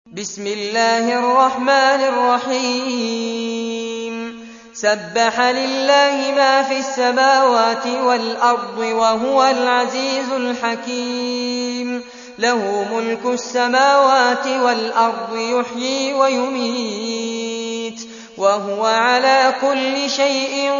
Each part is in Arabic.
بسم الله الرحمن الرحيم سبح لله ما في السماوات والأرض وهو العزيز الحكيم له ملك السماوات والأرض يحيي ويميت وهو على كل شيء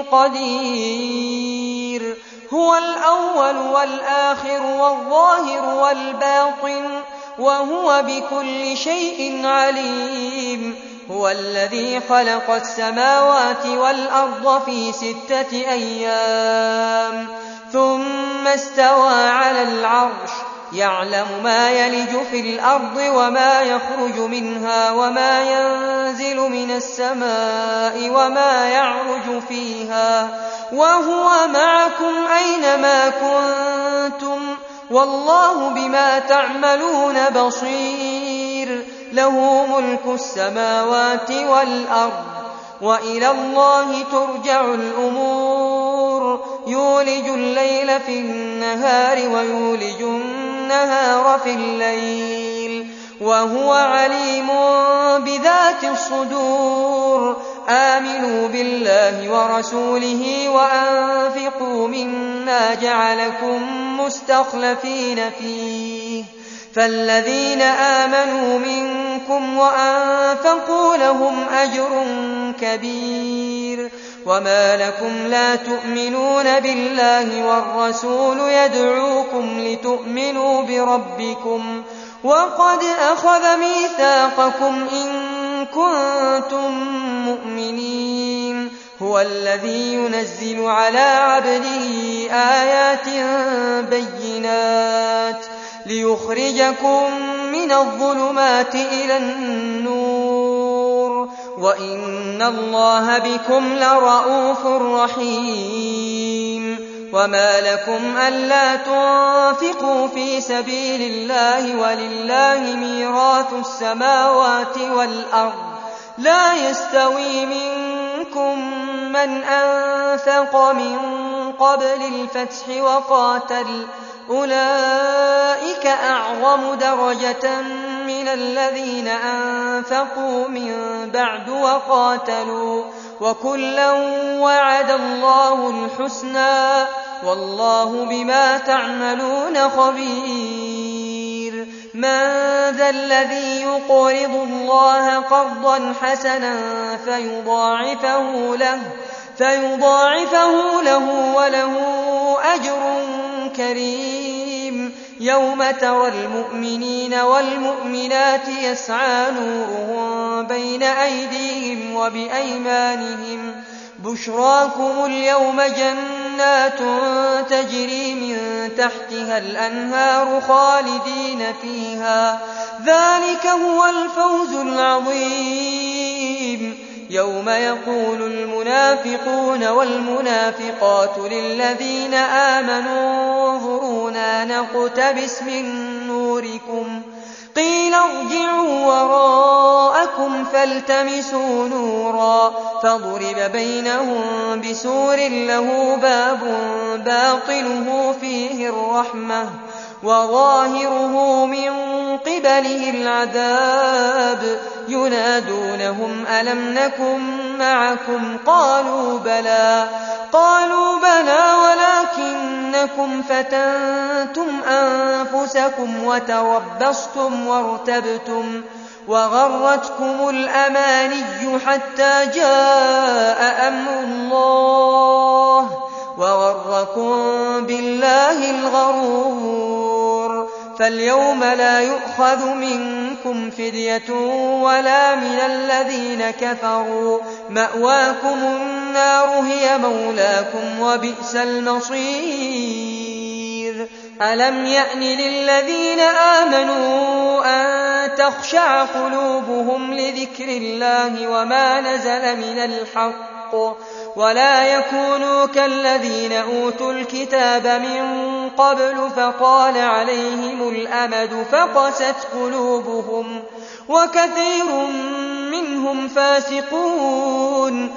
قدير هو الأول والآخر والظاهر والباطن وهو بكل شيء عليم هو الذي خلق السماوات والأرض في 6 أيام ثم استوى على العرش يعلم ما يلج في الأرض وما يخرج منها وما ينزل من السماء وما يعرج فيها وهو معكم أينما كنتم والله بما تعملون بصير له ملك السماوات والأرض وإلى الله ترجع الأمور يولج الليل في النهار ويولج النهار في الليل وهو عليم بذات الصدور آمنوا بالله ورسوله وأنفقوا مما جعلكم مستخلفين فيه فالذين آمنوا منكم وأنفقوا لهم أجر كبير وما لكم لا تؤمنون بالله والرسول يدعوكم لتؤمنوا بربكم وقد أخذ ميثاقكم إن كنتم مؤمنين هو الذي ينزل على عبده آيات بينات ليخرجكم من الظلمات إلى النور وإن الله بكم لرءوف رحيم وما لكم ألا تنفقوا في سبيل الله ولله ميراث السماوات والأرض لا يستوي منكم من أنفق من قبل الفتح وقاتل أولئك أعظم درجة من الذين أنفقوا من بعد وقاتلوا وكلا وعد الله الحسنى والله بما تعملون خبير من ذا الذي يقرض الله قرضا حسنا فيضاعفه له وله أجر كريم يوم ترى المؤمنين والمؤمنات يسعى نورهم بين أيديهم وبأيمانهم بشراكم اليوم جنات تجري من تحتها الأنهار خالدين فيها ذلك هو الفوز العظيم يوم يقول المنافقون والمنافقات للذين آمنوا انظرونا نقتبس من نوركم قيل ارجعوا وراءكم فالتمسوا نورا فضرب بينهم بسور له باب باطنه فيه الرحمة وظاهره من قبله العذاب ينادونهم ألم نكن معكم قالوا بلى ولكنكم فتنتم أنفسكم وتربصتم وارتبتم وغرتكم الأماني حتى جاء أمر الله وغركم بالله الغرور فاليوم لا يؤخذ منكم فدية ولا من الذين كفروا مأواكم النار هي مولاكم وبئس المصير ألم يأن للذين آمنوا أن تخشع قلوبهم لذكر الله وما نزل من الحق ولا يكونوا كالذين أوتوا الكتاب من قبل فطال عليهم الأمد فقست قلوبهم وكثير منهم فاسقون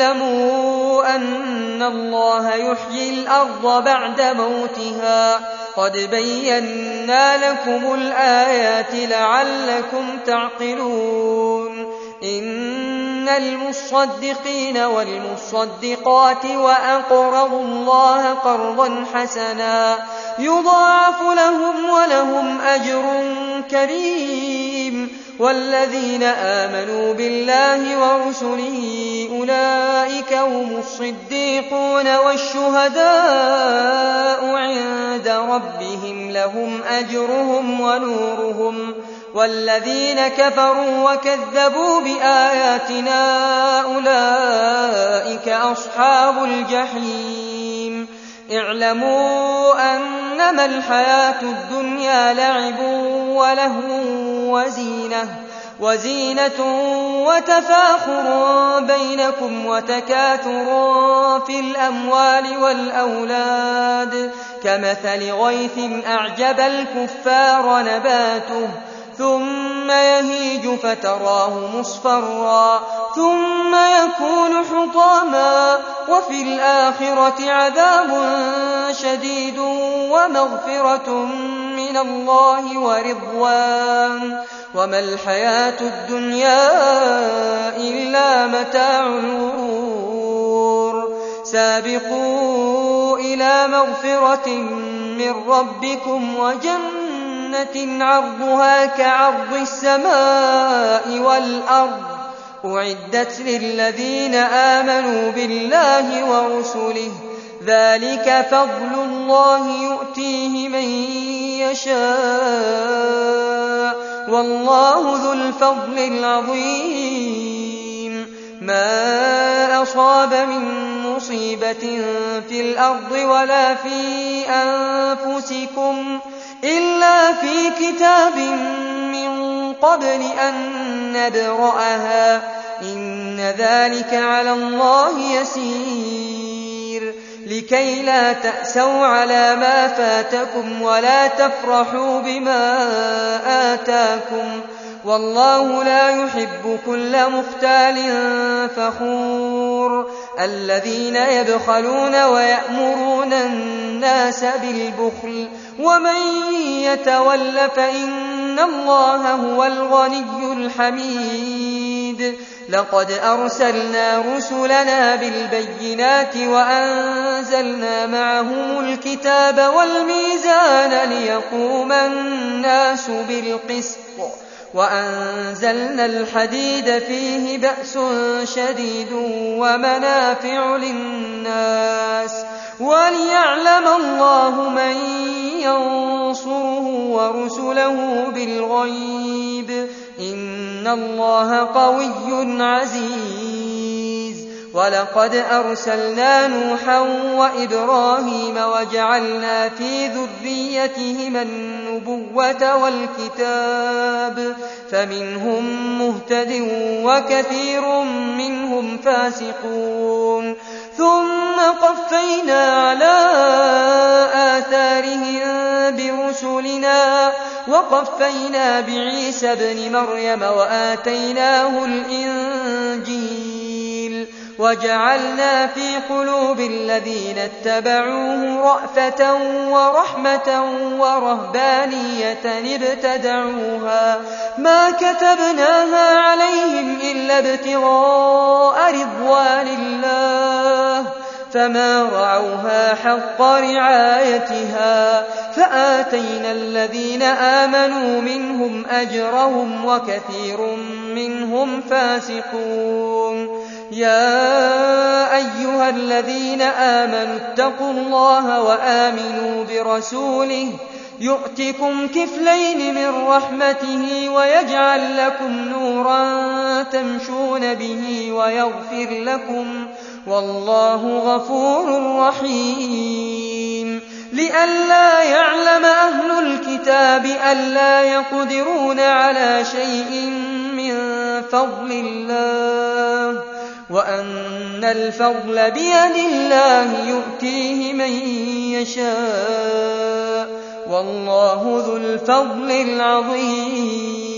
اعلموا أن الله يحيي الأرض بعد موتها قد بينا لكم الآيات لعلكم تعقلون إن المصدقين والمصدقات وأقرضوا الله قرضا حسنا يضاعف لهم ولهم أجر كريم والذين آمنوا بالله ورسله أولئك هم الصديقون والشهداء عند ربهم لهم أجرهم ونورهم والذين كفروا وكذبوا بآياتنا أولئك أصحاب الجحيم اعلموا أنما الحياة الدنيا لعب ولهو وزينة وتفاخر بينكم وتكاثر في الأموال والأولاد كمثل غيث أعجب الكفار نباته ثم يهيج فتراه مصفرا ثم يكون حطاما وفي الآخرة عذاب شديد ومغفرة من الله ورضوان وما الحياة الدنيا إلا متاع الغرور سابقوا إلى مغفرة من ربكم وجنة عرضها كعرض السماء والأرض أعدت للذين آمنوا بالله ورسله ذلك فضل الله يؤتيه من يشاء والله ذو الفضل العظيم ما أصاب من مصيبة في الأرض ولا في أنفسكم إلا في كتاب من قبل أن نبرأها إن ذلك على الله يسير لكي لا تأسوا على ما فاتكم ولا تفرحوا بما آتاكم والله لا يحب كل مختال فخور الذين يبخلون ويأمرون الناس بالبخل ومن يتول فإن الله هو الغني الحميد لقد أرسلنا رسلنا بالبينات وأنزلنا معهم الكتاب والميزان ليقوم الناس بالقسط وأنزلنا الحديد فيه بأس شديد ومنافع للناس وليعلم الله من ينصره ورسله بالغيب إن الله قوي عزيز ولقد أرسلنا نوحا وإبراهيم وجعلنا في ذريتهما النبوة والكتاب فمنهم مهتد وكثير منهم فاسقون ثم قفينا على آثارهم برسلنا وقفينا بعيسى ابن مريم وآتيناه الإنجيل وجعلنا في قلوب الذين اتبعوه رأفة ورحمة ورهبانية ابتدعوها ما كتبناها عليهم إلا ابتغاء رضوان الله فما رعوها حق رعايتها فآتينا الذين آمنوا منهم أجرهم وكثير منهم فاسقون يا أيها الذين آمنوا اتقوا الله وآمنوا برسوله يؤتكم كفلين من رحمته ويجعل لكم نورا تمشون به ويغفر لكم والله غفور رحيم لئلا يعلم أهل الكتاب ألا يقدرون على شيء من فضل الله وأن الفضل بيد الله يؤتيه من يشاء والله ذو الفضل العظيم